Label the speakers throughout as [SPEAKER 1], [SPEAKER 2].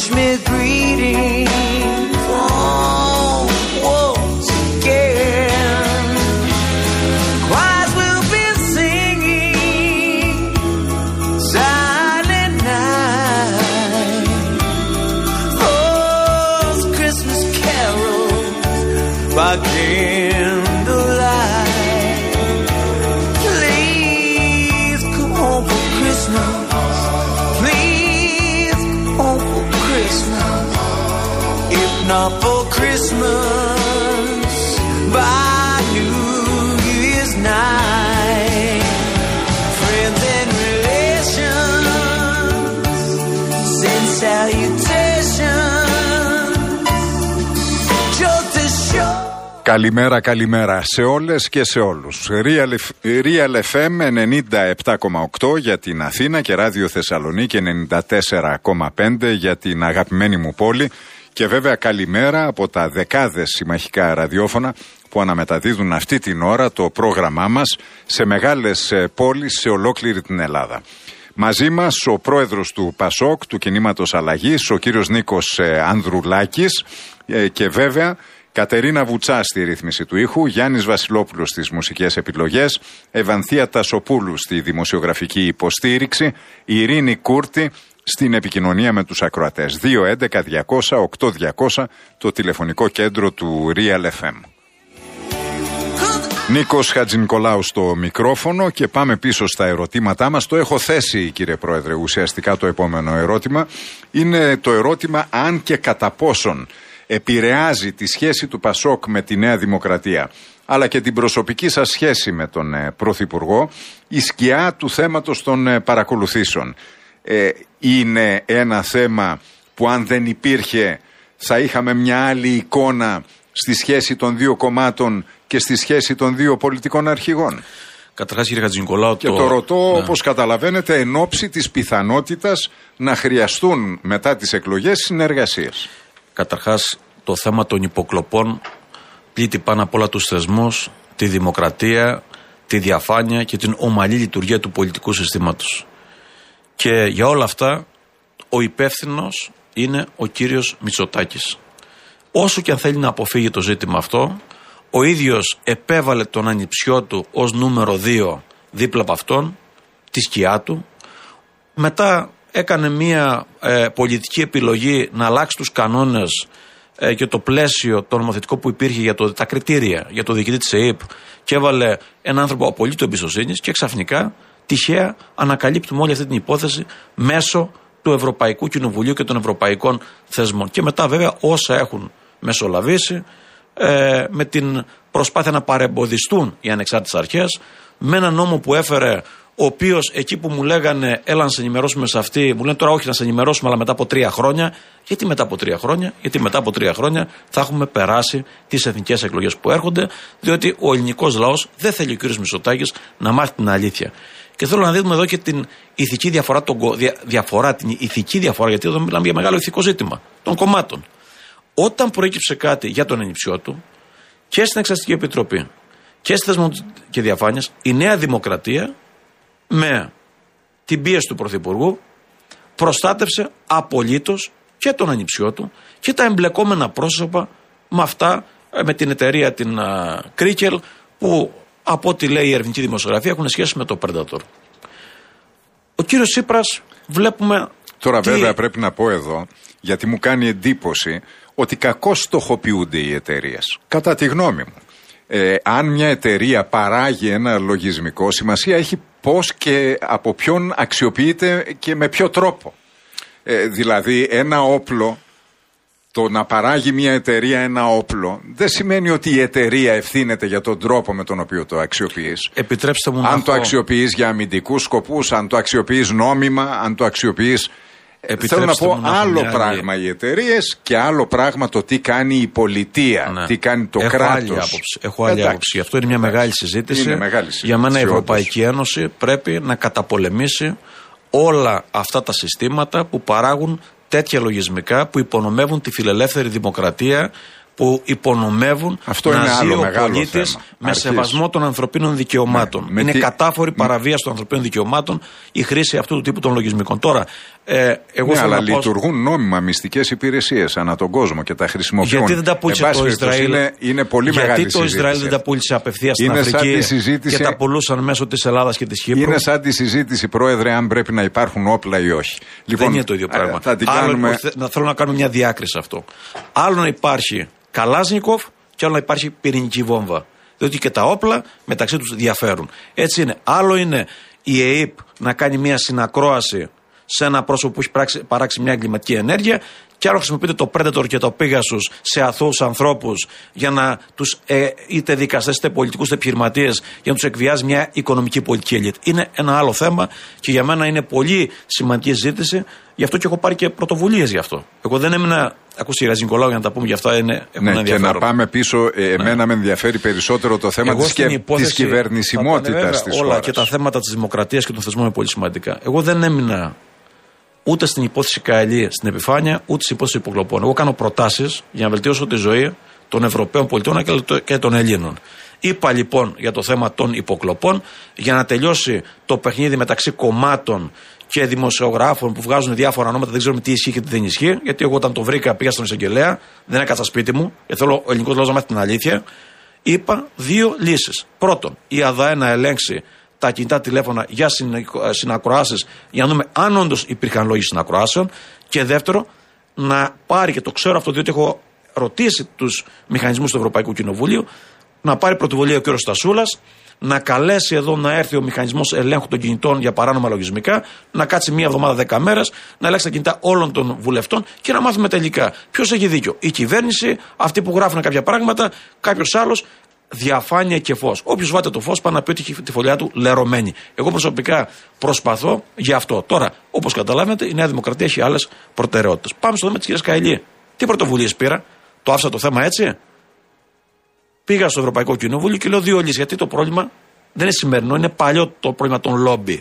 [SPEAKER 1] me greetings once again. Choirs will be singing silent night. Those Christmas carols by candlelight. Please come home for Christmas. Not for Christmas, by New Year's night. Friends and relations send salutations. Just to show.
[SPEAKER 2] Καλημέρα, καλημέρα σε όλες και σε όλους. Real FM 97,8 για την Αθήνα και Ράδιο Θεσσαλονίκη 94,5 για την αγαπημένη μου πόλη. Και βέβαια καλημέρα από τα δεκάδες συμμαχικά ραδιόφωνα που αναμεταδίδουν αυτή την ώρα το πρόγραμμά μας σε μεγάλες πόλεις σε ολόκληρη την Ελλάδα. Μαζί μας ο πρόεδρος του ΠΑΣΟΚ, του Κινήματος Αλλαγής, ο κύριος Νίκος Ανδρουλάκης και βέβαια Κατερίνα Βουτσά στη ρύθμιση του ήχου, Γιάννης Βασιλόπουλος στις μουσικές επιλογές, Ευανθία Τασοπούλου στη δημοσιογραφική υποστήριξη, Ειρήνη Κούρτη στην επικοινωνία με τους ακροατές. 211-200-8200 το τηλεφωνικό κέντρο του Real FM. Νίκος Χατζηνικολάου στο μικρόφωνο και πάμε πίσω στα ερωτήματά μας. Το έχω θέσει, κύριε Πρόεδρε, ουσιαστικά το επόμενο ερώτημα. Είναι το ερώτημα αν και κατά πόσον επηρεάζει τη σχέση του ΠΑΣΟΚ με τη Νέα Δημοκρατία, αλλά και την προσωπική σας σχέση με τον Πρωθυπουργό, η σκιά του θέματος των παρακολουθήσεων. Είναι ένα θέμα που αν δεν υπήρχε θα είχαμε μια άλλη εικόνα στη σχέση των δύο κομμάτων και στη σχέση των δύο πολιτικών αρχηγών.
[SPEAKER 3] Καταρχάς, κύριε Χατζηνικολάου,
[SPEAKER 2] και το ρωτώ όπως καταλαβαίνετε εν ώψη της πιθανότητας να χρειαστούν μετά τις εκλογές συνεργασίες.
[SPEAKER 3] Καταρχάς, το θέμα των υποκλοπών πλήττει πάνω απ' όλα τους θεσμούς, τη δημοκρατία, τη διαφάνεια και την ομαλή λειτουργία του πολιτικού συστήματος. Και για όλα αυτά ο υπεύθυνος είναι ο κύριος Μητσοτάκης. Όσο και αν θέλει να αποφύγει το ζήτημα αυτό, ο ίδιος επέβαλε τον ανιψιό του ως νούμερο 2 δίπλα από αυτόν, τη σκιά του. Μετά έκανε μια πολιτική επιλογή να αλλάξει τους κανόνες και το πλαίσιο, το νομοθετικό που υπήρχε για τα κριτήρια για το διοικητή της ΕΕΠ και έβαλε έναν άνθρωπο απολύτως εμπιστοσύνης και ξαφνικά τυχαία ανακαλύπτουμε όλη αυτή την υπόθεση μέσω του Ευρωπαϊκού Κοινοβουλίου και των ευρωπαϊκών θεσμών. Και μετά βέβαια όσα έχουν μεσολαβήσει με την προσπάθεια να παρεμποδιστούν οι ανεξάρτητες αρχές, με έναν νόμο που έφερε, ο οποίος εκεί που μου λέγανε έλα να σε ενημερώσουμε σε αυτή, μου λένε τώρα όχι να σε ενημερώσουμε αλλά μετά από 3 χρόνια. Γιατί μετά από 3 χρόνια? Γιατί μετά από 3 χρόνια θα έχουμε περάσει τις εθνικές εκλογές που έρχονται, διότι ο ελληνικός λαός δεν θέλει ο κ. Μητσοτάκης να μάθει την αλήθεια. Και θέλω να δούμε εδώ και την ηθική διαφορά, την ηθική διαφορά, γιατί εδώ μιλάμε για μεγάλο ηθικό ζήτημα των κομμάτων. Όταν προέκυψε κάτι για τον ανιψιό του και στην Εξεταστική Επιτροπή και στη θεσμό και διαφάνειας, η Νέα Δημοκρατία με την πίεση του Πρωθυπουργού προστάτευσε απολύτως και τον ανιψιό του και τα εμπλεκόμενα πρόσωπα με αυτά, με την εταιρεία την Κρίκελ, που από ό,τι λέει η ερευνητική δημοσιογραφία έχουν σχέση με το Predator. Ο κύριος Τσίπρας βλέπουμε...
[SPEAKER 2] Τώρα βέβαια πρέπει να πω εδώ, γιατί μου κάνει εντύπωση ότι κακώς στοχοποιούνται οι εταιρείες. Κατά τη γνώμη μου. Αν μια εταιρεία παράγει ένα λογισμικό, σημασία έχει πώς και από ποιον αξιοποιείται και με ποιο τρόπο. Δηλαδή ένα όπλο, το να παράγει μια εταιρεία ένα όπλο δεν σημαίνει ότι η εταιρεία ευθύνεται για τον τρόπο με τον οποίο το αξιοποιείς.
[SPEAKER 3] Επιτρέψτε μου
[SPEAKER 2] αν το αξιοποιείς για αμυντικούς σκοπούς, αν το αξιοποιείς νόμιμα, αν το αξιοποιείς... Θέλω να πω άλλο πράγμα οι εταιρείες και άλλο πράγμα το τι κάνει η πολιτεία, τι κάνει το κράτος.
[SPEAKER 3] Έχω άλλη άποψη. Αυτό είναι μια μεγάλη συζήτηση. Για μένα η Ευρωπαϊκή Ένωση πρέπει να καταπολεμήσει όλα αυτά τα συστήματα που παράγουν τέτοια λογισμικά, που υπονομεύουν τη φιλελεύθερη δημοκρατία, που υπονομεύουν
[SPEAKER 2] αυτό
[SPEAKER 3] να
[SPEAKER 2] είναι
[SPEAKER 3] ζει
[SPEAKER 2] άλλο
[SPEAKER 3] ο
[SPEAKER 2] μεγάλο
[SPEAKER 3] πολίτης
[SPEAKER 2] θέμα.
[SPEAKER 3] με σεβασμό των ανθρωπίνων δικαιωμάτων.
[SPEAKER 2] Ναι,
[SPEAKER 3] είναι κατάφορη παραβίαση των ανθρωπίνων δικαιωμάτων η χρήση αυτού του τύπου των λογισμικών. Τώρα, εγώ
[SPEAKER 2] ναι, αλλά λειτουργούν νόμιμα μυστικές υπηρεσίες ανά τον κόσμο και τα χρησιμοποιούν.
[SPEAKER 3] Γιατί δεν τα πούλησε το Ισραήλ?
[SPEAKER 2] Είναι πολύ μεγάλη συζήτηση.
[SPEAKER 3] Γιατί το Ισραήλ δεν τα πούλησε απευθείας στην Αφρική και τα πουλούσαν μέσω της Ελλάδας και της Κύπρου?
[SPEAKER 2] Είναι σαν τη συζήτηση, Πρόεδρε, αν πρέπει να υπάρχουν όπλα ή όχι.
[SPEAKER 3] Λοιπόν, δεν είναι το ίδιο πράγμα. Θέλω να κάνω μια διάκριση σε αυτό. Άλλο να υπάρχει Καλάζνικοφ και άλλο να υπάρχει πυρηνική βόμβα. Διότι και τα όπλα μεταξύ τους διαφέρουν. Έτσι είναι. Άλλο είναι η ΕΕΠ να κάνει μια συνακρόαση σε ένα πρόσωπο που έχει παράξει μια εγκληματική ενέργεια, και άλλο χρησιμοποιείται το Predator και το Pegasus σε αθώους ανθρώπους για να τους είτε δικαστές είτε πολιτικούς είτε επιχειρηματίες, για να τους εκβιάζει μια οικονομική πολιτική ελίτ. Είναι ένα άλλο θέμα και για μένα είναι πολύ σημαντική συζήτηση. Γι' αυτό και έχω πάρει και πρωτοβουλίες γι' αυτό. Εγώ δεν έμεινα. Ακούστε, Ραζ Νικολάου, για να τα πούμε γι' αυτά είναι.
[SPEAKER 2] Ναι, και να πάμε πίσω. Εμένα με ενδιαφέρει περισσότερο το θέμα της κυβερνησιμότητας της χώρας. Όλα
[SPEAKER 3] και τα θέματα της δημοκρατίας και των θεσμών είναι πολύ σημαντικά. Εγώ δεν έμεινα ούτε στην υπόθεση Καηλή στην επιφάνεια, ούτε στην υπόθεση υποκλοπών. Εγώ κάνω προτάσεις για να βελτιώσω τη ζωή των Ευρωπαίων πολιτών και των Ελλήνων. Είπα λοιπόν για το θέμα των υποκλοπών, για να τελειώσει το παιχνίδι μεταξύ κομμάτων και δημοσιογράφων που βγάζουν διάφορα ονόματα, δεν ξέρουμε τι ισχύει και τι δεν ισχύει. Γιατί εγώ όταν το βρήκα πήγα στον εισαγγελέα, δεν έκατσα σπίτι μου, γιατί θέλω ο ελληνικός λαός να μάθει την αλήθεια. Είπα δύο λύσεις. Πρώτον, η ΑΔΑΕ να ελέγξει τα κινητά τηλέφωνα για συνακροάσεις, για να δούμε αν όντως υπήρχαν λόγοι συνακροάσεων. Και δεύτερο, να πάρει, και το ξέρω αυτό διότι έχω ρωτήσει τους μηχανισμούς του Ευρωπαϊκού Κοινοβουλίου, να πάρει πρωτοβουλία ο κ. Στασούλας, να καλέσει εδώ να έρθει ο μηχανισμός ελέγχου των κινητών για παράνομα λογισμικά, να κάτσει μία εβδομάδα 10 μέρες, να ελέγξει τα κινητά όλων των βουλευτών και να μάθουμε τελικά ποιος έχει δίκιο. Η κυβέρνηση, αυτοί που γράφουν κάποια πράγματα, κάποιος άλλος. Διαφάνεια και φως. Όποιος βάτε το φως, πάει να πει ότι έχει τη φωλιά του λερωμένη. Εγώ προσωπικά προσπαθώ για αυτό. Τώρα, όπως καταλάβετε, η Νέα Δημοκρατία έχει άλλες προτεραιότητες. Πάμε στο θέμα της κυρίας Καηλή. Τι πρωτοβουλίες πήρα? Το άφησα το θέμα έτσι? Πήγα στο Ευρωπαϊκό Κοινοβούλιο και λέω δύο λύσεις. Γιατί το πρόβλημα δεν είναι σημερινό, είναι παλιό το πρόβλημα των λόμπι.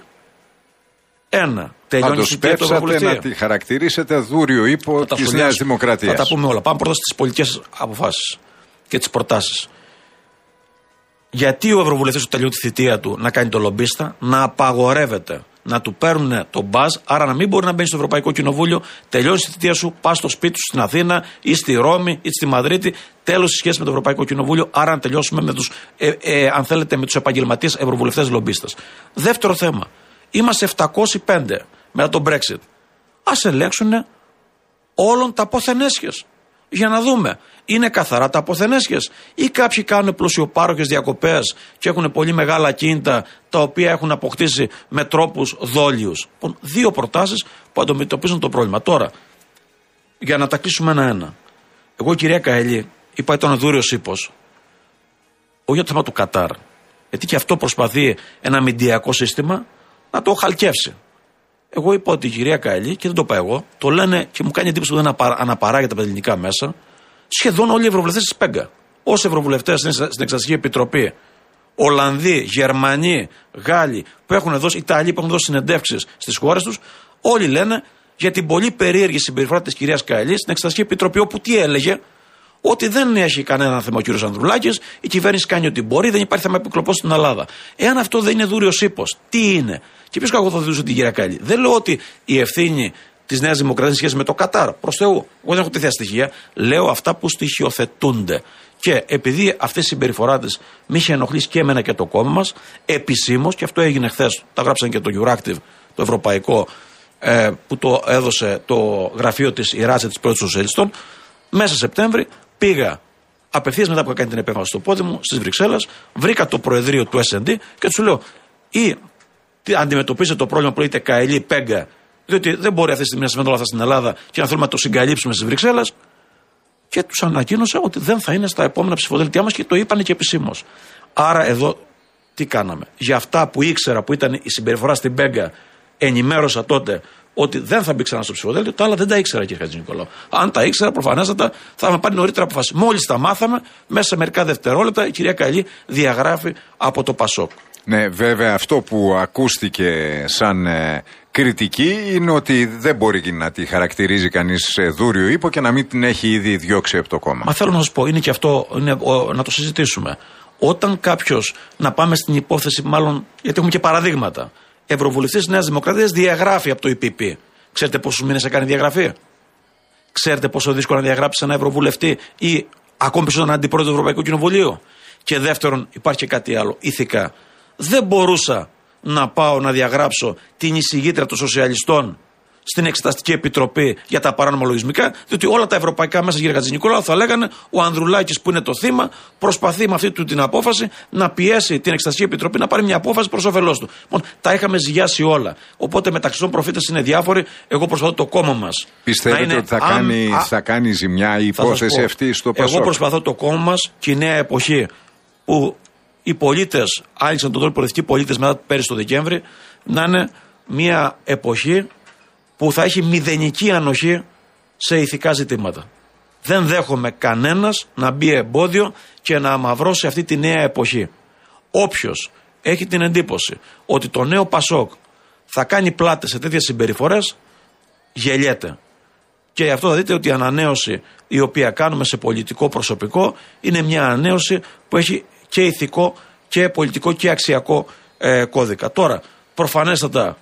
[SPEAKER 3] Ένα, τελειώνει η θητεία του Ευρωβουλευτή.
[SPEAKER 2] Να τη χαρακτηρίσετε δούριο ύπο της Νέας Δημοκρατίας.
[SPEAKER 3] Θα τα πούμε όλα. Πάμε πρώτα στις πολιτικές αποφάσεις και τις προτάσεις. Γιατί ο Ευρωβουλευτής του τελειώνει τη θητεία του να κάνει το λομπίστα, να απαγορεύεται να του παίρνουν τον μπαζ, άρα να μην μπορεί να μπαίνει στο Ευρωπαϊκό Κοινοβούλιο, τελειώνει τη θητεία σου, πα στο σπίτι σου στην Αθήνα ή στη Ρώμη ή στη Μαδρίτη, τέλος η σχέση με το Ευρωπαϊκό Κοινοβούλιο, άρα να τελειώσουμε με τους, αν θέλετε, με τους επαγγελματίες ευρωβουλευτές λομπίστες. Δεύτερο θέμα. Είμαστε 705 μετά τον Brexit. Ας ελέγξουν όλων τα αποθενέσχες. Για να δούμε, είναι καθαρά τα αποθενέσχες ή κάποιοι κάνουν πλουσιοπάροχες διακοπές και έχουν πολύ μεγάλα κίνητα τα οποία έχουν αποκτήσει με τρόπους δόλιους. Λοιπόν, δύο προτάσεις που αντιμετωπίζουν το πρόβλημα. Τώρα, για να τα κλείσουμε ένα-ένα. Εγώ, κυρία Καηλή, είπα ήταν δούριος ύπος. Όχι για το θέμα του Κατάρ. Γιατί και αυτό προσπαθεί ένα μηντιακό σύστημα να το χαλκεύσει. Εγώ είπα ότι η κυρία Καηλή, και δεν το είπα εγώ, το λένε και μου κάνει εντύπωση που δεν αναπαράγεται από τα ελληνικά μέσα, σχεδόν όλοι οι ευρωβουλευτές της ΠΕΓΚΑ. Όσοι ευρωβουλευτές είναι στην Εξεταστική Επιτροπή, Ολλανδοί, Γερμανοί, Γάλλοι, που έχουν δώσει, Ιταλοί που έχουν δώσει συνεντεύξεις στις χώρες τους, όλοι λένε για την πολύ περίεργη συμπεριφορά της κυρίας Καηλή στην Εξεταστική Επιτροπή, όπου τι έλεγε? Ότι δεν έχει κανένα θέμα ο κ. Ανδρουλάκης, η κυβέρνηση κάνει ό,τι μπορεί, δεν υπάρχει θέμα επικλοπών στην Ελλάδα. Εάν αυτό δεν είναι δούριος ύπος, τι είναι? Και ποιος κακό θα δούσε την κυρία Καηλή? Δεν λέω ότι η ευθύνη της Νέας Δημοκρατίας σχέση με το Κατάρ. Προς Θεού, εγώ δεν έχω τέτοια στοιχεία. Λέω αυτά που στοιχειοθετούνται. Και επειδή αυτή η συμπεριφορά της με είχε ενοχλήσει και εμένα και το κόμμα μας, επισήμως, και αυτό έγινε χθες, τα γράψαν και το Euractiv, το ευρωπαϊκό, που το έδωσε το γραφείο της η Ράτσα της Πρώτης Σοσιαλιστών, μέσα Σεπτέμβρη πήγα απευθείας μετά που έκανε την επέμβαση στο πόδι μου στις Βρυξέλλες, βρήκα το Προεδρείο του S&D και του λέω: ή αντιμετωπίζετε το πρόβλημα που λέγεται Καηλή ΠΕΓΚΑ, διότι δεν μπορεί αυτή τη στιγμή να συμβαίνουν όλα αυτά στην Ελλάδα και να θέλουμε να το συγκαλύψουμε στις Βρυξέλλες. Και τους ανακοίνωσα ότι δεν θα είναι στα επόμενα ψηφοδέλτια μας και το είπανε και επισήμως. Άρα εδώ τι κάναμε? Για αυτά που ήξερα που ήταν η συμπεριφορά στην ΠΕΓΚΑ, ενημέρωσα τότε ότι δεν θα μπει ξανά στο ψηφοδέλτιο, τα άλλα δεν τα ήξερα, κύριε Χατζηνικολάου. Αν τα ήξερα, προφανέστατα θα είχαμε πάρει νωρίτερα αποφάσεις. Μόλις τα μάθαμε, μέσα σε μερικά δευτερόλεπτα η κυρία Καηλή διαγράφει από το ΠΑΣΟΚ.
[SPEAKER 2] Ναι, βέβαια αυτό που ακούστηκε σαν κριτική είναι ότι δεν μπορεί να τη χαρακτηρίζει κανείς σε δούριο ύπο και να μην την έχει ήδη διώξει από το κόμμα.
[SPEAKER 3] Μα θέλω να σας πω, είναι και αυτό, να το συζητήσουμε. Όταν κάποιος, να πάμε στην υπόθεση, μάλλον, γιατί έχουμε και παραδείγματα, ευρωβουλευτής της Νέας Δημοκρατίας διαγράφει από το ΕΠΠ. Ξέρετε πόσους μήνες έκανε διαγραφή? Ξέρετε πόσο δύσκολο να διαγράψει ένα ευρωβουλευτή ή ακόμη περισσότερο έναν αντιπρόεδρο του Ευρωπαϊκού Κοινοβουλίου? Και δεύτερον, υπάρχει και κάτι άλλο, ηθικά. Δεν μπορούσα να πάω να διαγράψω την εισηγήτρια των Σοσιαλιστών στην Εξεταστική Επιτροπή για τα παράνομα λογισμικά, διότι όλα τα ευρωπαϊκά μέσα, κύριε Χατζηνικολάου, θα λέγανε ο Ανδρουλάκης, που είναι το θύμα, προσπαθεί με αυτή του την απόφαση να πιέσει την Εξεταστική Επιτροπή να πάρει μια απόφαση προς όφελός του. Τα είχαμε ζυγιάσει όλα. Οπότε μεταξύ των προφήτες είναι διάφοροι. Εγώ προσπαθώ το κόμμα μας.
[SPEAKER 2] Πιστεύετε ότι θα κάνει ζημιά η υπόθεση αυτή στο Πασόκ?
[SPEAKER 3] Εγώ προσπαθώ το κόμμα μας και η νέα εποχή που οι πολίτες άνοιξαν τον τρόπο, οι προοδευτικοί πολίτες μετά πέρυσι το Δεκέμβρη, να είναι μια εποχή που θα έχει μηδενική ανοχή σε ηθικά ζητήματα. Δεν δέχομαι κανένας να μπει εμπόδιο και να αμαυρώσει αυτή τη νέα εποχή. Όποιος έχει την εντύπωση ότι το νέο Πασόκ θα κάνει πλάτες σε τέτοιες συμπεριφορές, γελιέται. Και αυτό θα δείτε ότι η ανανέωση η οποία κάνουμε σε πολιτικό προσωπικό είναι μια ανανέωση που έχει και ηθικό και πολιτικό και αξιακό κώδικα. Τώρα, προφανέστατα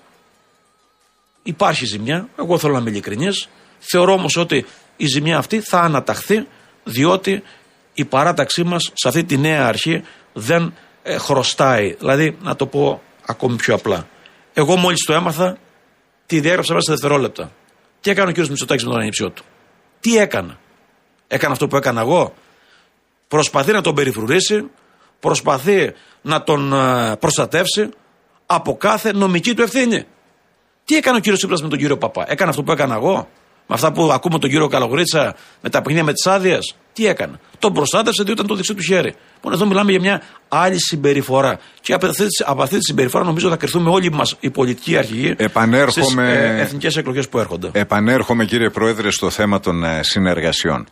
[SPEAKER 3] υπάρχει ζημιά, εγώ θέλω να είμαι ειλικρινής, θεωρώ όμως ότι η ζημιά αυτή θα αναταχθεί, διότι η παράταξή μας σε αυτή τη νέα αρχή δεν χρωστάει. Δηλαδή, να το πω ακόμη πιο απλά. Εγώ μόλις το έμαθα, τη διέγραψα μέσα σε δευτερόλεπτα. Τι έκανε ο κ. Μητσοτάκης με τον ανιψιό του? Τι έκανα? Έκανα αυτό που έκανα εγώ? Προσπαθεί να τον περιφρουρήσει, προσπαθεί να τον προστατεύσει από κάθε νομική του ευθύνη. Τι έκανε ο κύριος Τσίπρας με τον κύριο Παπά? Έκανε αυτό που έκανα εγώ? Με αυτά που ακούμε τον κύριο Καλογρίτσα, με τα παιχνίδια με τις άδειες? Τι έκανε? Τον προστάτευσε διότι ήταν το δεξί του χέρι. Λοιπόν, εδώ μιλάμε για μια άλλη συμπεριφορά. Και από αυτή τη συμπεριφορά νομίζω θα κρυθούμε όλοι μας οι πολιτικοί αρχηγοί στις εθνικές εκλογές που έρχονται.
[SPEAKER 2] Επανέρχομαι, κύριε Πρόεδρε, στο θέμα των συνεργασιών.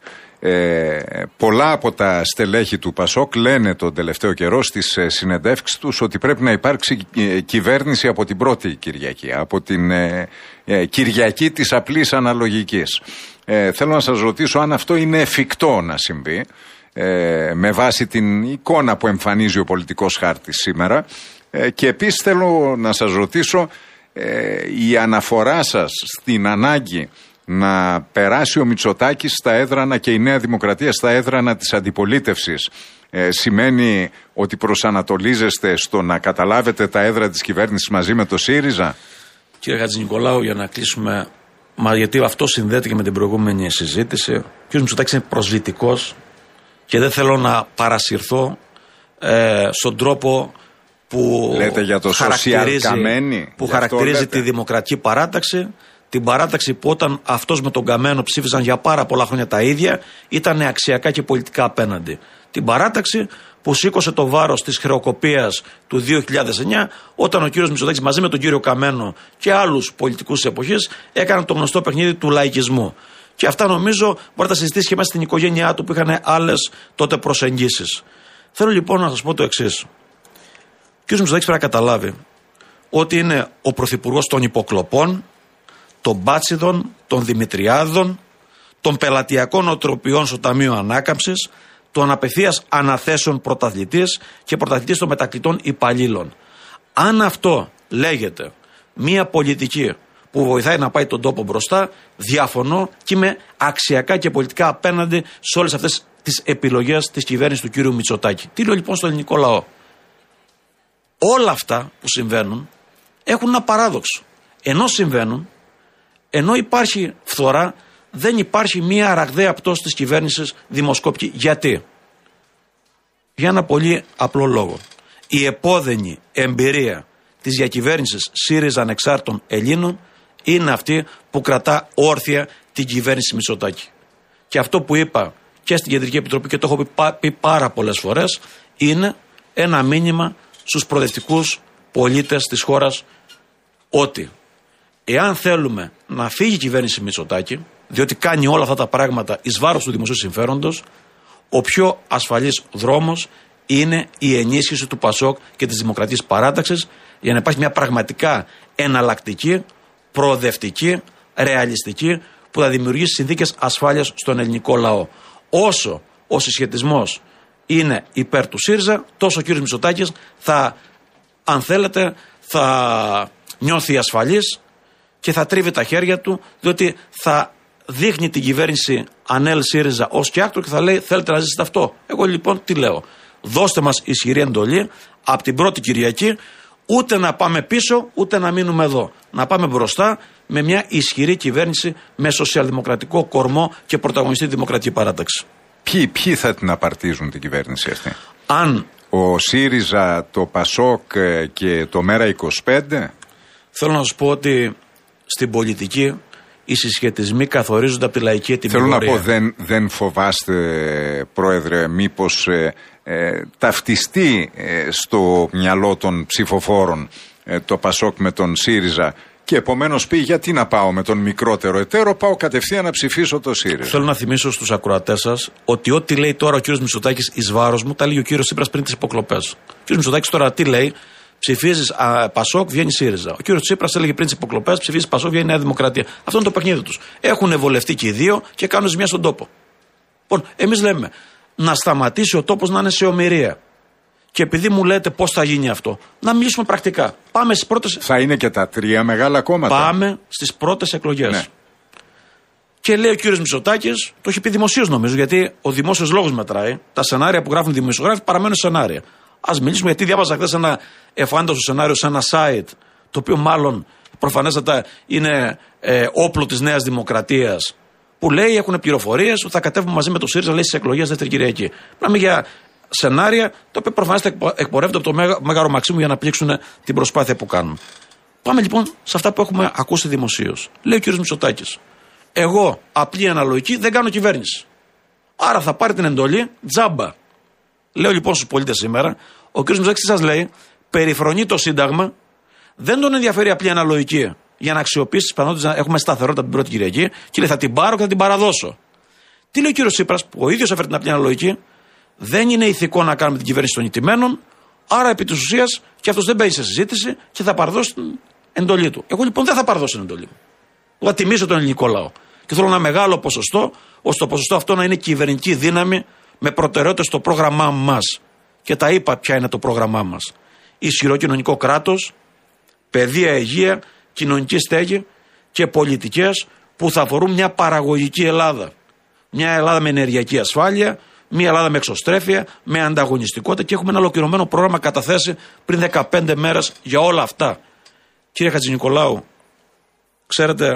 [SPEAKER 2] Πολλά από τα στελέχη του Πασόκ λένε τον τελευταίο καιρό στις συνεντεύξεις τους ότι πρέπει να υπάρξει κυβέρνηση από την πρώτη Κυριακή, από την Κυριακή της απλής αναλογικής. Θέλω να σας ρωτήσω αν αυτό είναι εφικτό να συμβεί με βάση την εικόνα που εμφανίζει ο πολιτικός χάρτης σήμερα, και επίσης θέλω να σας ρωτήσω η αναφορά σας στην ανάγκη να περάσει ο Μητσοτάκης στα έδρανα και η Νέα Δημοκρατία στα έδρανα της αντιπολίτευσης σημαίνει ότι προσανατολίζεστε στο να καταλάβετε τα έδρα της κυβέρνησης μαζί με το ΣΥΡΙΖΑ?
[SPEAKER 3] Κύριε Χατζηνικολάου, για να κλείσουμε, γιατί αυτό συνδέεται και με την προηγούμενη συζήτηση, ο κ. Μητσοτάκης είναι προσβλητικός και δεν θέλω να παρασυρθώ στον τρόπο που
[SPEAKER 2] λέτε για το
[SPEAKER 3] χαρακτηρίζει τη Δημοκρατική Παράταξη. Την παράταξη που όταν αυτός με τον Καμένο ψήφισαν για πάρα πολλά χρόνια τα ίδια, ήταν αξιακά και πολιτικά απέναντι. Την παράταξη που σήκωσε το βάρος της χρεοκοπίας του 2009, όταν ο κύριος Μητσοτάκης μαζί με τον κύριο Καμένο και άλλους πολιτικούς της εποχής έκαναν το γνωστό παιχνίδι του λαϊκισμού. Και αυτά νομίζω μπορεί να τα συζητήσει και μέσα στην οικογένειά του που είχαν άλλες τότε προσεγγίσεις. Θέλω λοιπόν να σας πω το εξής. Ο κύριος Μητσοτάκης πρέπει να καταλάβει ότι είναι ο πρωθυπουργός των υποκλοπών, των Μπάτσιδων, των Δημητριάδων, των πελατειακών οτροπιών στο Ταμείο Ανάκαμψης, των απευθείας αναθέσεων πρωταθλητής και πρωταθλητής των μετακλητών υπαλλήλων. Αν αυτό λέγεται μία πολιτική που βοηθάει να πάει τον τόπο μπροστά, διαφωνώ και είμαι αξιακά και πολιτικά απέναντι σε όλες αυτές τις επιλογές της κυβέρνησης του κύριου Μητσοτάκη. Τι λέω λοιπόν στο ελληνικό λαό? Όλα αυτά που συμβαίνουν έχουν ένα παράδοξο. Ενώ συμβαίνουν, ενώ υπάρχει φθορά, δεν υπάρχει μία ραγδαία πτώση της κυβέρνησης δημοσκόπηση. Γιατί? Για ένα πολύ απλό λόγο. Η επώδυνη εμπειρία της διακυβέρνησης ΣΥΡΙΖΑ Ανεξάρτητων Ελλήνων είναι αυτή που κρατά όρθια την κυβέρνηση Μητσοτάκη. Και αυτό που είπα και στην Κεντρική Επιτροπή και το έχω πει πάρα πολλές φορές, είναι ένα μήνυμα στους προοδευτικούς πολίτες της χώρας ότι εάν θέλουμε να φύγει η κυβέρνηση Μητσοτάκη, διότι κάνει όλα αυτά τα πράγματα εις βάρος του δημοσίου συμφέροντος, ο πιο ασφαλής δρόμος είναι η ενίσχυση του ΠΑΣΟΚ και της Δημοκρατικής Παράταξης για να υπάρχει μια πραγματικά εναλλακτική, προοδευτική, ρεαλιστική που θα δημιουργήσει συνθήκες ασφάλειας στον ελληνικό λαό. Όσο ο συσχετισμός είναι υπέρ του ΣΥΡΙΖΑ, τόσο ο κ. Μητσοτάκης θα, αν θέλετε, θα νιώθει ασφαλής και θα τρίβει τα χέρια του, διότι θα δείχνει την κυβέρνηση ΑΝΕΛ ΣΥΡΙΖΑ ως και άκτο και θα λέει: θέλετε να ζήσετε αυτό? Εγώ λοιπόν τι λέω? Δώστε μας ισχυρή εντολή από την πρώτη Κυριακή, ούτε να πάμε πίσω, ούτε να μείνουμε εδώ. Να πάμε μπροστά με μια ισχυρή κυβέρνηση με σοσιαλδημοκρατικό κορμό και πρωταγωνιστή Δημοκρατική Παράταξη.
[SPEAKER 2] Ποιοι θα την απαρτίζουν την κυβέρνηση αυτή?
[SPEAKER 3] Αν
[SPEAKER 2] ο ΣΥΡΙΖΑ, το ΠΑΣΟΚ και το ΜΕΡΑ25?
[SPEAKER 3] Θέλω να σας πω ότι στην πολιτική οι συσχετισμοί καθορίζονται από τη λαϊκή ετοιμιγορία.
[SPEAKER 2] Θέλω να πω, δεν φοβάστε, Πρόεδρε, μήπως ταυτιστεί στο μυαλό των ψηφοφόρων το ΠΑΣΟΚ με τον ΣΥΡΙΖΑ και επομένως πει: γιατί να πάω με τον μικρότερο εταίρο, πάω κατευθείαν να ψηφίσω το ΣΥΡΙΖΑ?
[SPEAKER 3] Θέλω να θυμίσω στους ακροατές σας ότι ό,τι λέει τώρα ο κ. Μητσοτάκης εις βάρος μου, τα λέει ο κ. Τσίπρας πριν τις υποκλοπές. Ο κ. Μητσοτάκης τώρα τι λέει? Ψηφίζεις ΠΑΣΟΚ, βγαίνει ΣΥΡΙΖΑ. Ο κ. Τσίπρας έλεγε πριν τις υποκλοπές: ψηφίζεις ΠΑΣΟΚ, βγαίνει Νέα Δημοκρατία. Αυτό είναι το παιχνίδι τους. Έχουν βολευτεί και οι δύο και κάνουν ζημιά στον τόπο. Λοιπόν, εμείς λέμε να σταματήσει ο τόπος να είναι σε ομηρία. Και επειδή μου λέτε πώς θα γίνει αυτό, να μιλήσουμε πρακτικά. Πάμε στις πρώτες.
[SPEAKER 2] Θα είναι και τα τρία μεγάλα κόμματα.
[SPEAKER 3] Πάμε στις πρώτες εκλογές. Ναι. Και λέει ο κύριος Μητσοτάκης, το έχει πει δημοσίως νομίζω, γιατί ο δημόσιος λόγος μετράει. Τα σενάρια που γράφουν οι δημοσιογράφοι παραμένουν σενάρια. Ας μιλήσουμε, γιατί διάβαζα χθες ένα εφάνταστο σενάριο σε ένα site, το οποίο μάλλον προφανέστατα είναι όπλο της Νέας Δημοκρατίας, που λέει έχουν πληροφορίες ότι θα κατέβουμε μαζί με το ΣΥΡΙΖΑ, λέει, στις εκλογές δεύτερη Κυριακή. Μιλάμε για σενάρια, τα οποία προφανέστατα εκπορεύονται από το Μέγαρο Μαξίμου για να πλήξουν την προσπάθεια που κάνουν. Πάμε λοιπόν σε αυτά που έχουμε ακούσει δημοσίως. Λέει ο κ. Μητσοτάκης: εγώ, απλή αναλογική, δεν κάνω κυβέρνηση. Άρα θα πάρει την εντολή τζάμπα. Λέω λοιπόν στους πολίτες σήμερα, ο κ. Μητσοτάκης τι σας λέει? Περιφρονεί το Σύνταγμα, δεν τον ενδιαφέρει απλή αναλογική για να αξιοποιήσει τις πιθανότητες να έχουμε σταθερότητα την πρώτη Κυριακή και λέει: θα την πάρω και θα την παραδώσω. Τι λέει ο κ. Τσίπρας, που ο ίδιος έφερε την απλή αναλογική? Δεν είναι ηθικό να κάνουμε την κυβέρνηση των ηττημένων, άρα επί της ουσίας και αυτός δεν παίζει σε συζήτηση και θα παραδώσει την εντολή του. Εγώ λοιπόν δεν θα παραδώσω την εντολή μου. Εγώ θα τιμήσω τον ελληνικό λαό. Και θέλω ένα μεγάλο ποσοστό, ώστε το ποσοστό αυτό να είναι κυβερνητική δύναμη με προτεραιότητες στο πρόγραμμά μας. Και τα είπα ποια είναι το πρόγραμμά μας. Ισχυρό κοινωνικό κράτος, παιδεία, υγεία, κοινωνική στέγη και πολιτικές που θα αφορούν μια παραγωγική Ελλάδα. Μια Ελλάδα με ενεργειακή ασφάλεια, μια Ελλάδα με εξωστρέφεια, με ανταγωνιστικότητα, και έχουμε ένα ολοκληρωμένο πρόγραμμα καταθέσει πριν 15 μέρες για όλα αυτά. Κύριε Χατζηνικολάου, ξέρετε,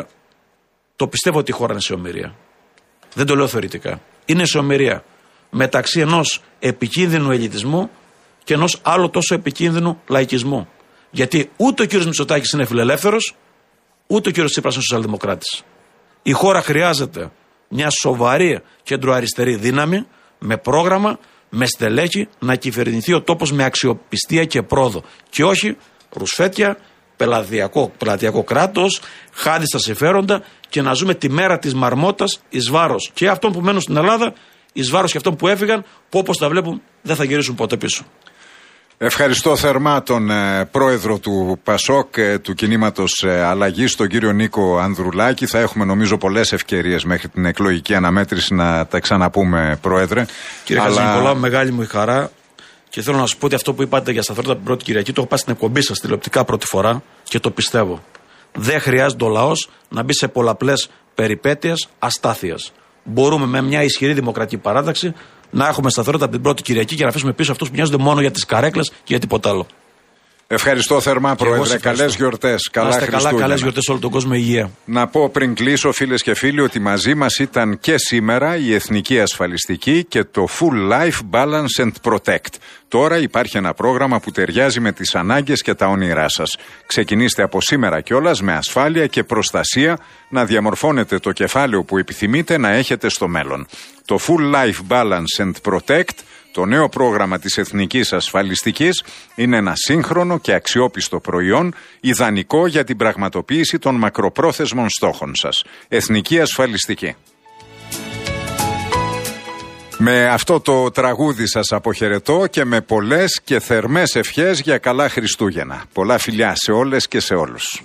[SPEAKER 3] το πιστεύω ότι η χώρα είναι σε ομηρία. Δεν το λέω θεωρητικά. Είναι σε ομηρία μεταξύ ενός επικίνδυνου ελιτισμού και ενός άλλο τόσο επικίνδυνου λαϊκισμού. Γιατί ούτε ο κύριος Μητσοτάκης είναι φιλελεύθερος, ούτε ο κύριος Τσίπρας είναι σοσιαλδημοκράτης. Η χώρα χρειάζεται μια σοβαρή κεντροαριστερή δύναμη, με πρόγραμμα, με στελέχη, να κυβερνηθεί ο τόπος με αξιοπιστία και πρόοδο. Και όχι ρουσφέτια, πελατειακό κράτος, χάδιστα συμφέροντα, και να ζούμε τη μέρα της μαρμότας εις βάρος και αυτών που μένουν στην Ελλάδα, εις βάρος και αυτών που έφυγαν, που όπως τα βλέπουν δεν θα γυρίσουν ποτέ πίσω.
[SPEAKER 2] Ευχαριστώ θερμά τον πρόεδρο του ΠΑΣΟΚ, του κινήματος Αλλαγής, τον κύριο Νίκο Ανδρουλάκη. Θα έχουμε νομίζω πολλές ευκαιρίες μέχρι την εκλογική αναμέτρηση να τα ξαναπούμε, πρόεδρε.
[SPEAKER 3] Κύριε Χατζηνικολάου, μεγάλη μου η χαρά, και θέλω να σας πω ότι αυτό που είπατε για σταθερότητα την πρώτη Κυριακή το έχω πάει στην εκπομπή σας τηλεοπτικά πρώτη φορά και το πιστεύω. Δεν χρειάζεται ο λαός να μπει σε πολλαπλές περιπέτειες αστάθειας. Μπορούμε με μια ισχυρή Δημοκρατική Παράταξη να έχουμε σταθερότητα από την πρώτη Κυριακή και να αφήσουμε πίσω αυτούς που νοιάζονται μόνο για τις καρέκλες και για τίποτα άλλο.
[SPEAKER 2] Ευχαριστώ θερμά, Πρόεδρε. Καλές γιορτές. Καλά Χριστούγεννα.
[SPEAKER 3] Καλές γιορτές σε όλο τον κόσμο, υγεία.
[SPEAKER 2] Να πω πριν κλείσω, φίλες και φίλοι, ότι μαζί μας ήταν και σήμερα η Εθνική Ασφαλιστική και το Full Life Balance and Protect. Τώρα υπάρχει ένα πρόγραμμα που ταιριάζει με τις ανάγκες και τα όνειρά σας. Ξεκινήστε από σήμερα κιόλας με ασφάλεια και προστασία να διαμορφώνετε το κεφάλαιο που επιθυμείτε να έχετε στο μέλλον. Το Full Life Balance and Protect, το νέο πρόγραμμα της Εθνικής Ασφαλιστικής, είναι ένα σύγχρονο και αξιόπιστο προϊόν, ιδανικό για την πραγματοποίηση των μακροπρόθεσμων στόχων σας. Εθνική Ασφαλιστική. Με αυτό το τραγούδι σας αποχαιρετώ και με πολλές και θερμές ευχές για καλά Χριστούγεννα. Πολλά φιλιά σε όλες και σε όλους.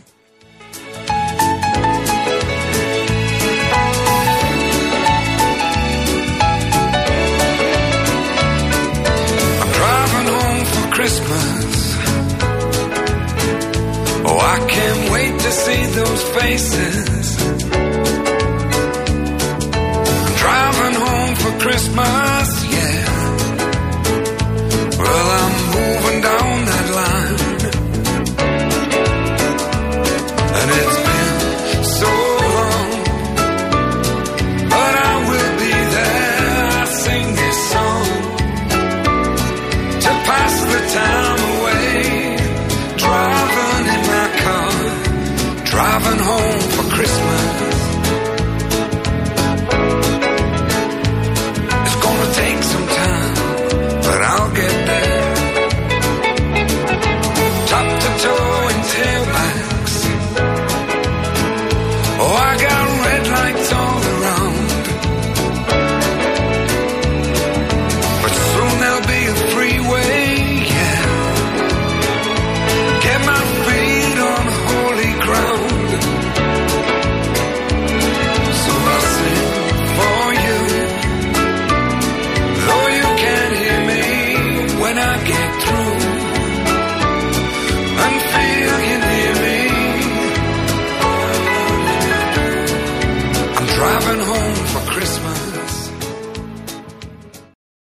[SPEAKER 1] Christmas. Oh, I can't wait to see those faces. I'm driving home for Christmas.